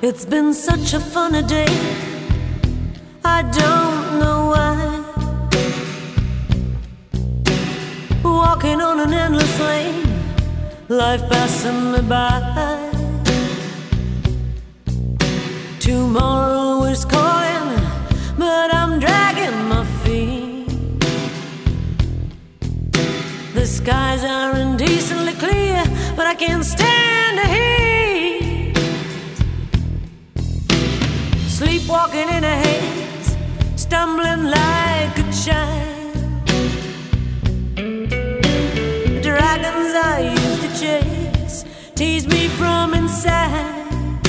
It's been such a funny day, I don't know why. Walking on an endless lane, life passing me by. Tomorrow is calling, but I'm dragging my feet. The skies are indecently clear, but I can't stand the heat. Sleepwalking in a haze, stumbling like a child. Dragons I used to chase tease me from inside.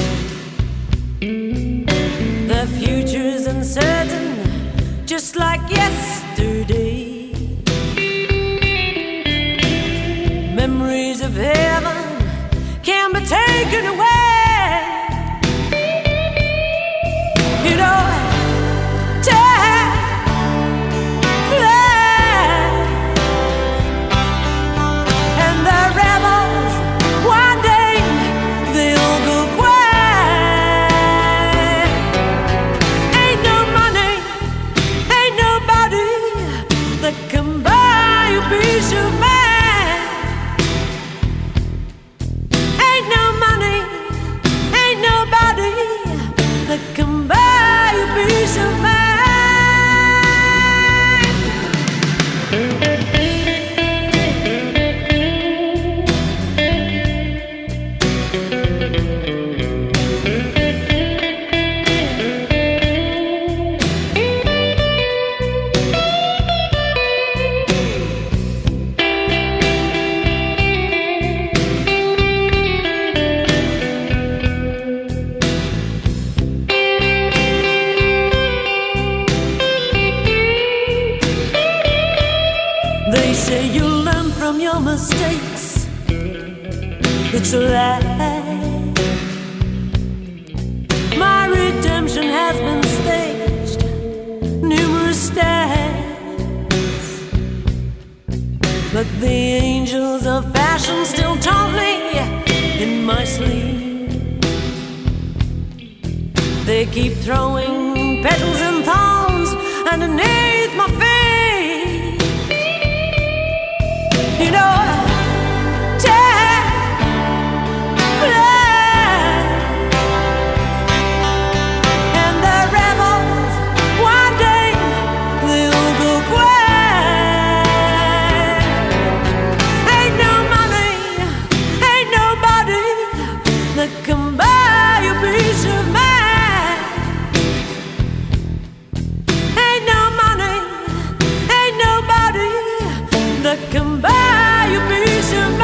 The future's uncertain, just like yesterday. Memories of heaven can be taken away. You know, time flies, and the rebels one day they'll go quiet. Ain't no money, ain't nobody that can buy a piece of mind. Ain't no money, ain't nobody that can buy a piece of mind. They say you learn from your mistakes. It's a lie. My redemption has been staged numerous times, but the angels of fashion still taunt me in my sleep. They keep throwing petals and thorns underneath my feet. You know, time flies, and the rebels one day they'll go quiet. Ain't no money, ain't nobody that can buy a piece of mind. Ain't no money, ain't nobody that can buy a piece of